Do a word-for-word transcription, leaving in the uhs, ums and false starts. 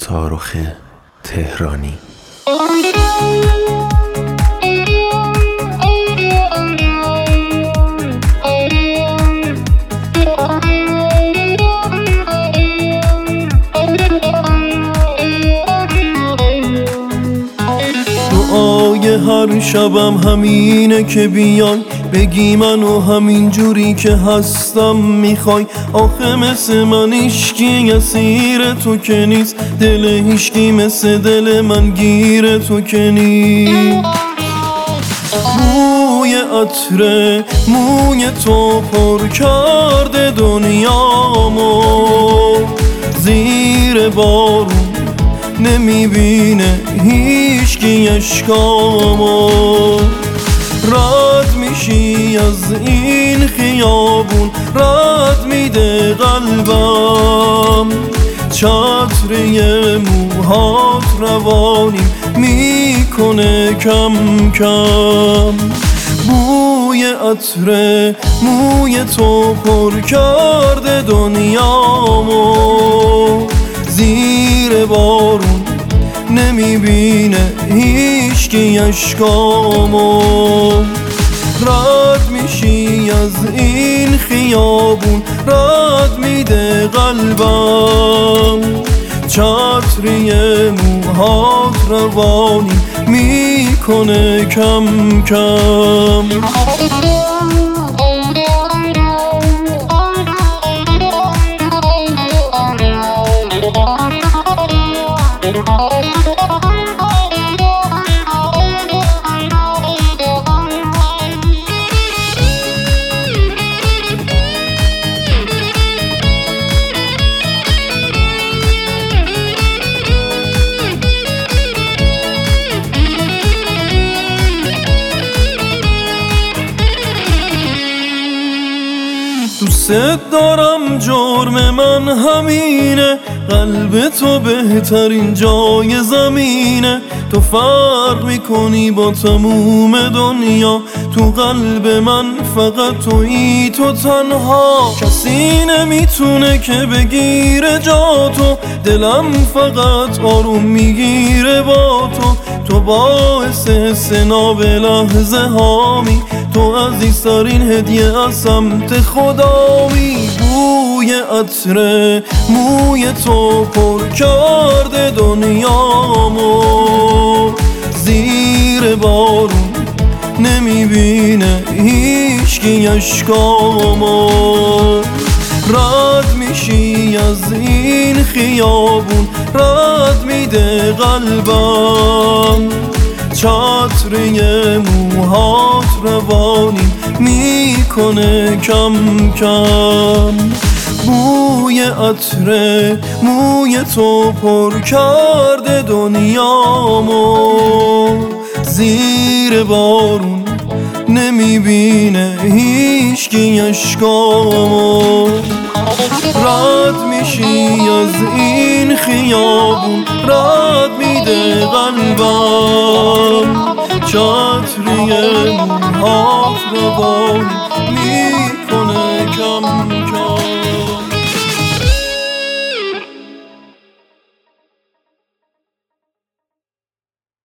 شاهرخ تهرانی. دعای هر شبم همینه که بیای بگی منو همین جوری که هستم میخوای. آخه مثل من هیشکی اسیر تو که نیست، دل هیشکی مثل دل من گیر تو که نیست. بوی عطر موی تو پر کرده دنیامو، زیر بارون نمیبینه هیشکی اشکامو. رد میشی از این خیابون، رد میده قلبم، چتر موهات روانیم میکنه کم کم. بوی عطر موی تو پر کرده دنیامو، زیر بارون نمیبینه هیشکی اشکامو. رد میشی از این خیابون، رد میده قلبم، چتری موهات روانی میکنه کم کم. دوست دارم جرم من همینه، قلب تو بهترین جای زمینه. تو فرق میکنی با تموم دنیا، تو قلب من فقط تویی تو تنها. کسی نمیتونه که بگیره جا تو، دلم فقط آروم میگیره با تو. تو باعث حس ناب لحظه هامی، تو عزیزترین هدیه از سمت خدامی. بوی عطر موی تو پر کرده دنیامو، زیر بارون نمیبینه هیشکی اشکامو. رد میشی از این خیابون، رد میده قلبم، چتری موهات روانی میکنه کم کم. بوی عطر موی تو پر کرده دنیامو، زیر بارون نمیبینه هیشکی اشکامو. رد میشی از این خیابون، رد میده قلبم، چتری موهات روانی